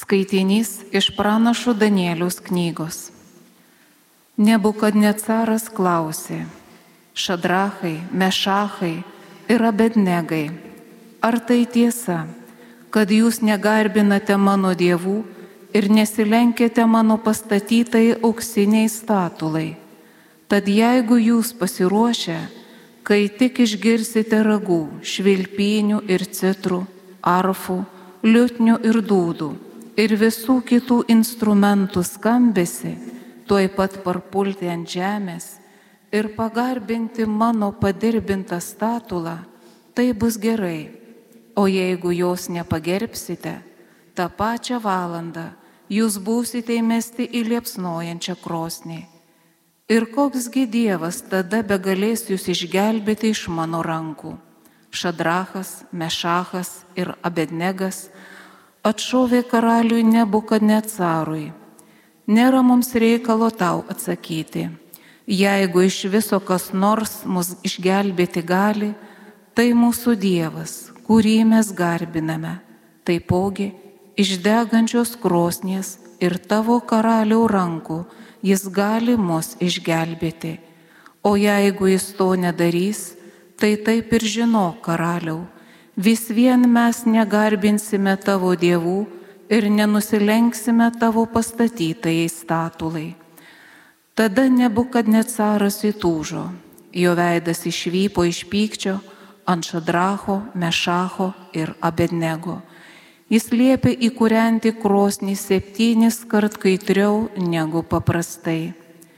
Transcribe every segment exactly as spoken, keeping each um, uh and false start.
Skaitinys iš pranašo Danieliaus knygos. Nebukadnecaras klausė: Šadrachai, Mešachai ir Abednegai, ar tai tiesa, kad jūs negarbinate mano dievų ir nesilenkėte mano pastatytai auksiniai statulai? Tad jeigu jūs pasiruošę, kai tik išgirsite ragų, švilpynių ir citrų, arfų, liutnių ir dūdų ir visų kitų instrumentų skambesi, tuoj pat parpulti ant žemės ir pagarbinti mano padirbintą statulą, tai bus gerai. O jeigu jos nepagerbsite, tą pačią valandą jūs būsite įmesti į liepsnojančią krosnį. Ir koksgi Dievas tada begalės jūs išgelbėti iš mano rankų? Šadrachas, Mešachas ir Abednegas atšovė karaliui Nebukadnecarui: nėra mums reikalo tau atsakyti. Jeigu iš viso kas nors mus išgelbėti gali, tai mūsų Dievas, kurį mes garbiname, taipogi iš degančios krosnies ir tavo karaliaus rankų jis gali mus išgelbėti. O jeigu jis to nedarys, tai taip ir žinok, karaliau, vis vien mes negarbinsime tavo dievų ir nenusilenksime tavo pastatytai statulai. Tada Nebukadnecaras įtūžo, jo veidas išvypo iš pykčio ant Šadracho, Mešacho ir Abednego. Jis liepė įkūrenti krosnį septynis kart kaitriau negu paprastai.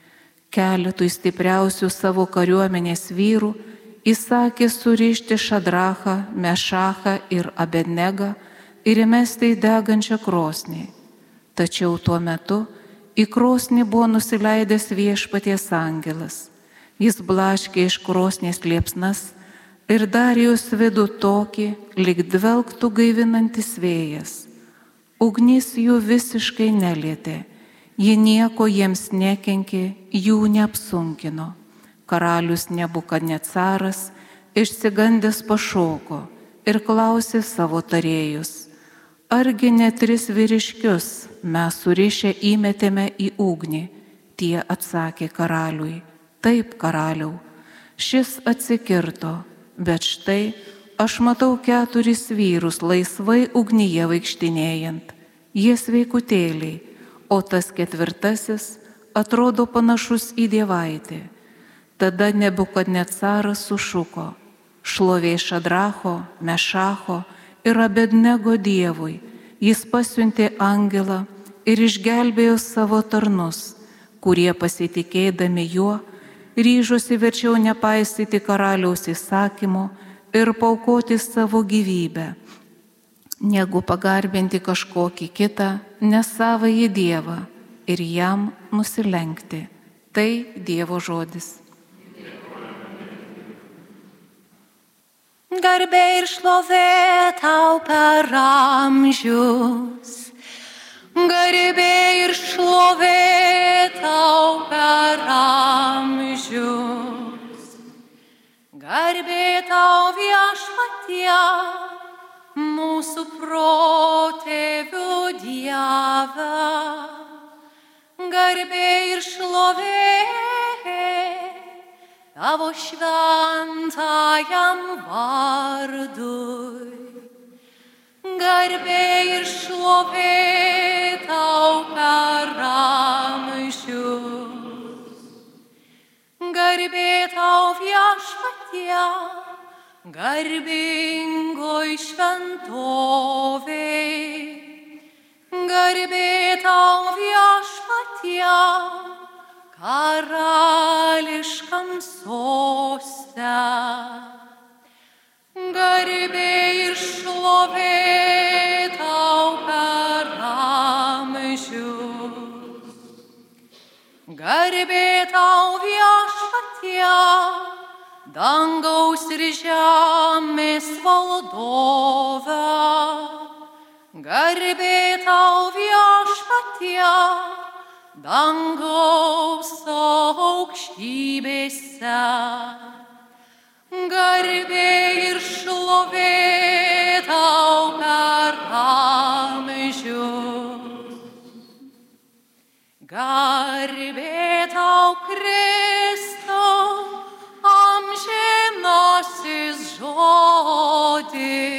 Keletui stipriausių savo kariuomenės vyrų įsakė surišti Šadrachą, Mešachą ir Abednegą ir įmesti į degančią krosnį. Tačiau tuo metu į krosnį buvo nusileidęs viešpaties angelas. Jis blaškė iš krosnės liepsnas ir darė jos vidų tokį, lyg dvelktų gaivinantis vėjas. Ugnis jų visiškai nelietė, ji nieko jiems nekenkė, jų neapsunkino. Karalius Nebukadnecaras išsigandęs pašoko ir klausė savo tarėjus: argi ne tris vyriškius mes surišę įmetėme į ugnį? Tie atsakė karaliui: taip, karaliau. Šis atsikirto: bet štai aš matau keturis vyrus laisvai ugnyje vaikštinėjant. Jie sveikutėliai, o tas ketvirtasis atrodo panašus į dievaitį. Tada Nebukadnecaras sušuko: šlovė Šadracho, Mešacho ir Abednego dievui. Jis pasiuntė angelą ir išgelbėjo savo tarnus, kurie pasitikėdami juo ryžosi verčiau nepaisyti karaliaus įsakymo ir paaukoti savo gyvybę, negu pagarbinti kažkokį kitą, nesavąjį dievą ir jam nusilenkti. Tai Dievo žodis. Garbė ir šlovė tau per amžius, garbė ir šlovė tau per amžius, garbė tau viešpatie, mūsų protėvių Dieve, garbė ir šlovė tavo šventajam vardui, garbė ir šlovė tau per amžius, garbė tau viešpatie, garbingoj šventovėj, garbė tau viešpatie, karališkam soste, garbė ir šlovė tau per amžius, garbė tau viešpatie, dangaus ir žemės valdove, garbė tau viešpatie, dangaus aukštybėse, garbė ir šlovė tau per amžius. Garbė tau, Kristau, amžinasis žodį.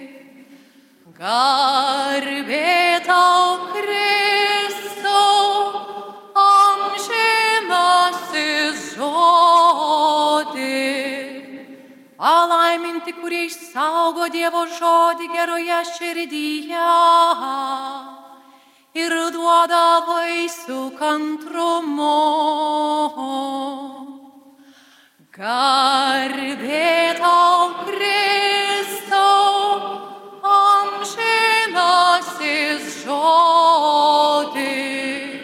Garbė tau, Kristau, amžinasis žodį. Palaiminti, kurie išsaugo Dievo žodį geroje širdyje ir duoda vaisių kantrumu. Garbė tau, Kristau, amžinasis žodį.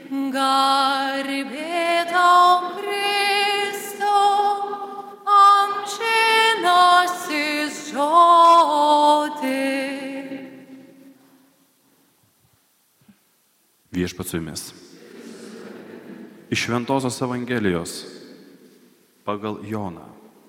Garbė tau, Kristau, amžinasis žodį. Viešpats su jumis. Iš Šventosios Evangelijos pagal Joną.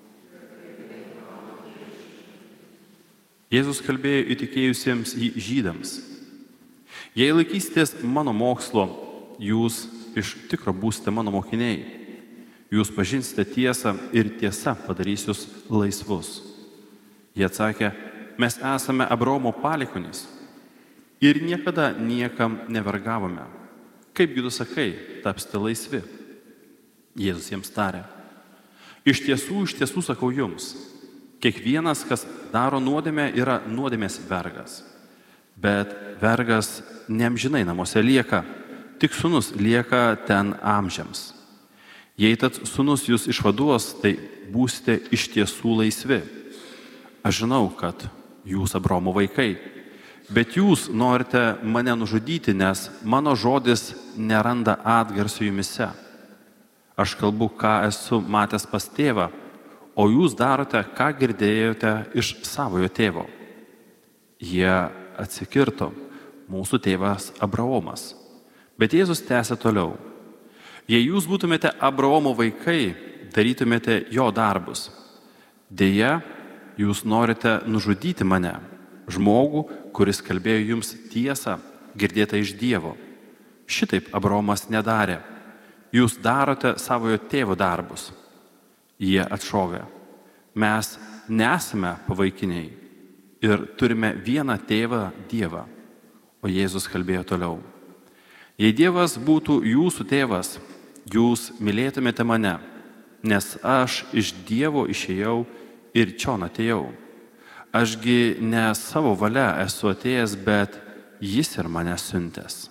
Jėzus kalbėjo įtikėjusiems jį žydams: Jei laikysitės mano mokslo, jūs iš tikro būsite mano mokiniai. Jūs pažinsite tiesą ir tiesa padarys jūs laisvus. Jie atsakė: mes esame Abraomo palikuonys ir niekada niekam nevergavome. Kaipgi tu sakai, tapsite laisvi? Jėzus jiems tarė: iš tiesų, iš tiesų sakau jums, kiekvienas, kas daro nuodėmę, yra nuodėmės vergas. Bet vergas neamžinai namuose lieka, tik sūnus lieka ten amžiams. Jei tad sūnus jūs išvaduos, tai būsite iš tiesų laisvi. Aš žinau, kad jūs Abraomo vaikai, bet jūs norite mane nužudyti, nes mano žodis neranda atgarsio jumise. Aš kalbu, ką esu matęs pas tėvą, o jūs darote, ką girdėjote iš savojo tėvo. Jie atsikirto: mūsų tėvas Abraomas. Bet Jėzus tęsė toliau: jei jūs būtumėte Abraomo vaikai, darytumėte jo darbus. Deja, jūs norite nužudyti mane, žmogų, kuris kalbėjo jums tiesą, girdėtą iš Dievo. Šitaip Abraomas nedarė. Jūs darote savojo tėvo darbus. Jie atšovė: mes nesame pavaikiniai ir turime vieną tėvą Dievą. O Jėzus kalbėjo toliau: jei Dievas būtų jūsų tėvas, jūs mylėtumėte mane, nes aš iš Dievo išėjau ir čion atėjau. Ašgi ne savo valia esu atėjęs, bet jis ir mane siuntęs.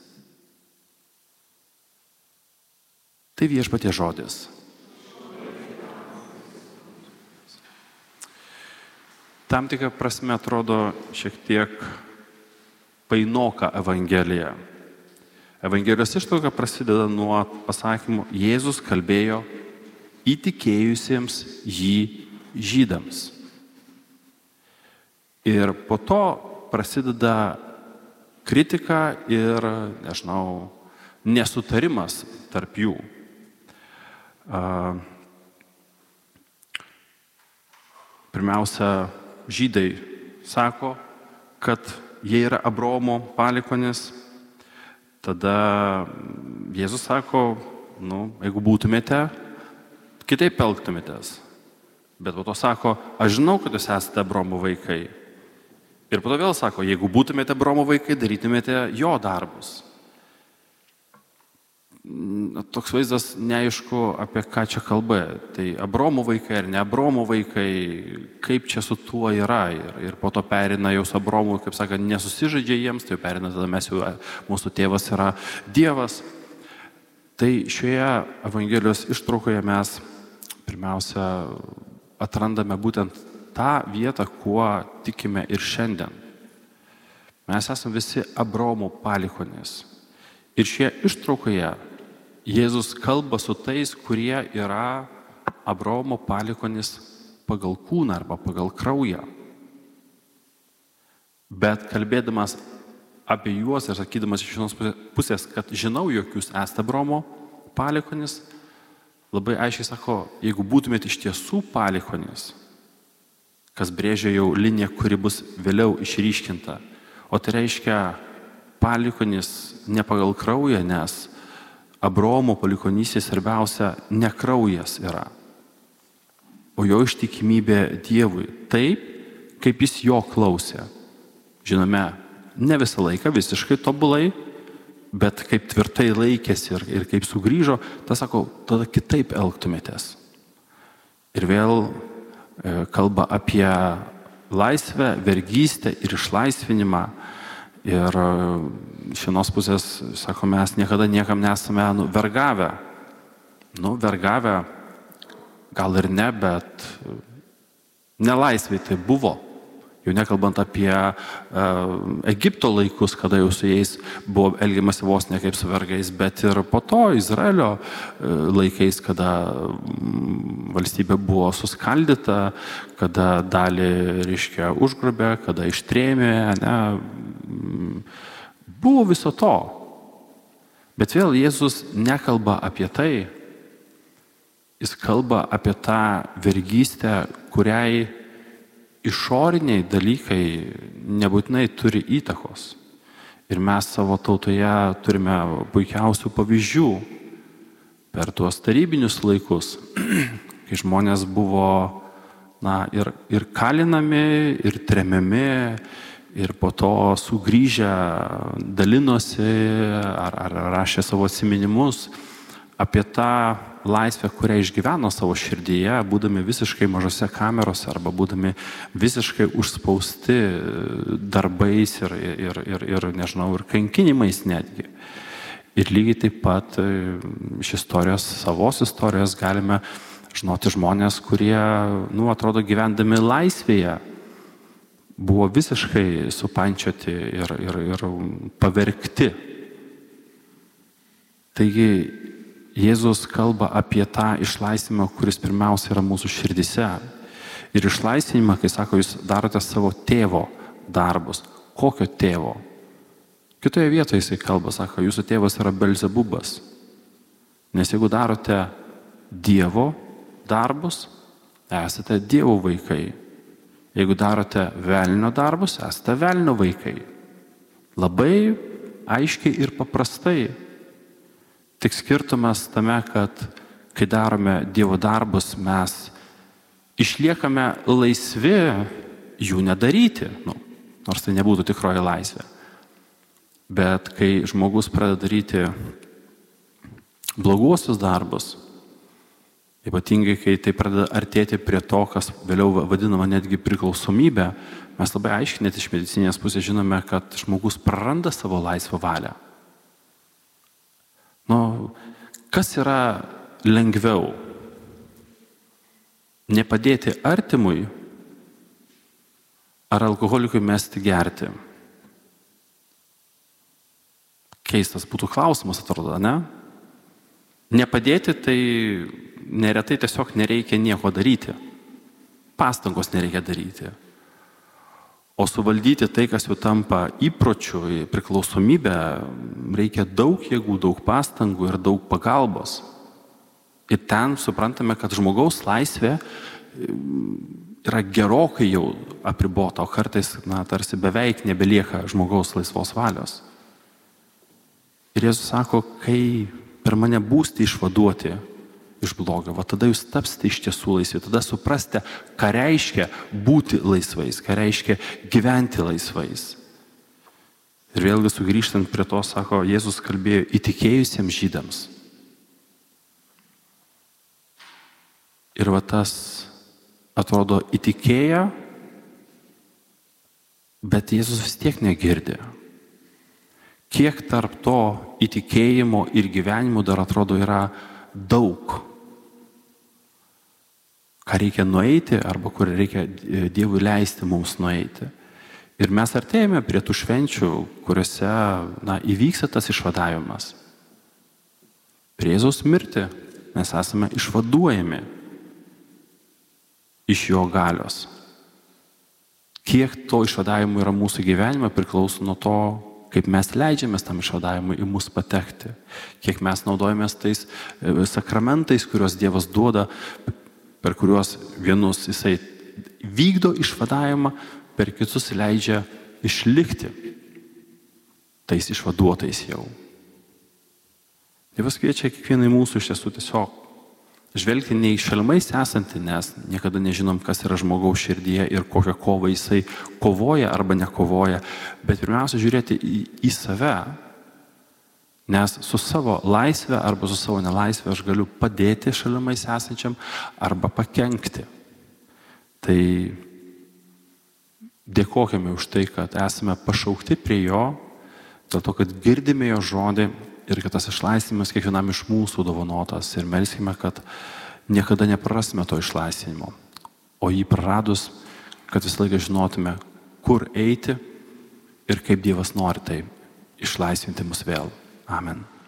Tai Viešpaties žodis. Tam tikra prasme atrodo šiek tiek painoka Evangelija. Evangelijos ištrauka prasideda nuo pasakymų: Jėzus kalbėjo įtikėjusiems jį žydams. Ir po to prasideda kritika ir, nežinau, nesutarimas tarp jų. Pirmiausia, žydai sako, kad jie yra Abraomo palikuonys. Tada Jėzus sako: nu, jeigu būtumėte, kitaip elgtumėtės. Bet po to sako: aš žinau, kad jūs esate Abraomo vaikai. Ir po to vėl sako: jeigu būtumėte Abraomo vaikai, darytumėte jo darbus. Toks vaizdas neaišku, apie ką čia kalba. Tai Abraomo vaikai ar ne Abraomo vaikai, kaip čia su tuo yra. Ir, ir po to perina jau su Abraomu, kaip sakant, nesusižaidžia jiems, tai perina tada mes jau, mūsų tėvas yra Dievas. Tai šioje Evangelijos ištraukoje mes pirmiausia atrandame būtent tą vietą, kuo tikime ir šiandien. Mes esame visi Abraomo palikuonys. Ir šioje ištraukoje Jėzus kalba su tais, kurie yra Abraomo palikuonys pagal kūną arba pagal kraują. Bet kalbėdamas apie juos ir sakydamas iš vienos pusės, kad žinau, jog jūs esate Abraomo palikuonys, labai aiškiai sako: jeigu būtumėte iš tiesų palikuonys, kas brėžia jau liniją, kuri bus vėliau išryškinta. O tai reiškia palikuonys ne pagal kraują, nes Abraomo palikonystėje svarbiausia ne kraujas yra, o jo ištikimybė Dievui, taip, kaip jis jo klausė. Žinome, ne visą laiką visiškai tobulai, bet kaip tvirtai laikėsi ir, ir kaip sugrįžo, tas sako, tada kitaip elgtumėtės. Ir vėl e, kalba apie laisvę, vergystę ir išlaisvinimą. Ir iš vienos pusės, sako, mes niekada niekam nesame nu, vergavę. Nu, vergavę gal ir ne, bet nelaisvai tai buvo. Jau nekalbant apie uh, Egipto laikus, kada jau su jais buvo elgiamasi vos ne kaip su vergais, bet ir po to Izraelio uh, laikais, kada um, valstybė buvo suskaldyta, kada dalį, reiškia, užgrobė, kada ištrėmė, ne, um, buvo viso to. Bet vėl Jėzus nekalba apie tai, jis kalba apie tą vergystę, kuriai išoriniai dalykai nebūtinai turi įtakos. Ir mes savo tautoje turime puikiausių pavyzdžių per tuos tarybinius laikus, kai žmonės buvo na, ir, ir kalinami, ir tremiami, ir po to sugrįžę dalinosi ar, ar rašė savo atsiminimus apie tą laisvę, kurią išgyveno savo širdyje, būdami visiškai mažose kamerose arba būdami visiškai užspausti darbais ir, ir, ir, ir nežinau, ir kankinimais netgi. Ir lygiai taip pat iš istorijos, savos istorijos galime žinoti žmonės, kurie, nu, atrodo, gyvendami laisvėje, buvo visiškai supančioti ir, ir, ir pavergti. Taigi, Jėzus kalba apie tą išlaisvinimą, kuris pirmiausia yra mūsų širdise. Ir išlaisvinimą, kai sako, jūs darote savo tėvo darbus. Kokio tėvo? Kitoje vietoje jisai kalba, sako, jūsų tėvas yra Belzebubas. Nes jeigu darote Dievo darbus, esate Dievo vaikai. Jeigu darote velnio darbus, esate velnio vaikai. Labai aiškiai ir paprastai. Tik skirtumas tame, kad kai darome Dievo darbus, mes išliekame laisvi jų nedaryti, nu, nors tai nebūtų tikroji laisvė. Bet kai žmogus pradeda daryti bloguosius darbus, ypatingai kai tai pradeda artėti prie to, kas vėliau vadinama netgi priklausomybė, mes labai aiškiai net iš medicinės pusės žinome, kad žmogus praranda savo laisvą valią. Nu, kas yra lengviau? Nepadėti artimui ar alkoholikui mesti gerti? Keistas būtų klausimas, atrodo, ne? Nepadėti, tai neretai tiesiog nereikia nieko daryti. Pastangos nereikia daryti. O suvaldyti tai, kas jau tampa įpročiu, priklausomybę, reikia daug jėgų, daug pastangų ir daug pagalbos. Ir ten suprantame, kad žmogaus laisvė yra gerokai jau apribota, o kartais, na, tarsi beveik nebelieka žmogaus laisvos valios. Ir Jėzus sako, kai per mane būsite išvaduoti iš blogio, va tada jūs tapsite iš tiesų laisvi, tada suprasite, ką reiškia būti laisvais, ką reiškia gyventi laisvais. Ir vėlgi sugrįžtant prie to, sako, Jėzus kalbėjo įtikėjusiems žydams. Ir va tas atrodo įtikėję, bet Jėzus vis tiek negirdi. Kiek tarp to įtikėjimo ir gyvenimo dar atrodo yra daug. Ką reikia nueiti arba kur reikia Dievui leisti mums nueiti. Ir mes artėjame prie tų švenčių, kuriuose, na, įvyksta tas išvadavimas. Prie Jėzaus mirtį mes esame išvaduojami iš jo galios. Kiek to išvadavimo yra mūsų gyvenime priklauso nuo to, kaip mes leidžiamės tam išvadavimui į mus patekti. Kiek mes naudojamės tais sakramentais, kuriuos Dievas duoda, per kuriuos vienus jisai vykdo išvadavimą, per kitus leidžia išlikti tais išvaduotais jau. Dievas kviečia kiekvieną mūsų iš tiesų tiesiog žvelgti ne į šalimais esantį, nes niekada nežinom, kas yra žmogaus širdyje ir kokią kovą jisai kovoja arba nekovoja, bet pirmiausia žiūrėti į, į save, nes su savo laisvė arba su savo nelaisvė aš galiu padėti šalimais esančiam arba pakenkti. Tai dėkojame už tai, kad esame pašaukti prie jo, dėl to, kad girdime jo žodį ir kad tas išlaisvinimas kiekvienam iš mūsų dovanotas ir melskime, kad niekada neprarasime to išlaisvinimo, o jį praradus, kad visą laiką žinotume, kur eiti ir kaip Dievas nori tai išlaisvinti mus vėl. Amen.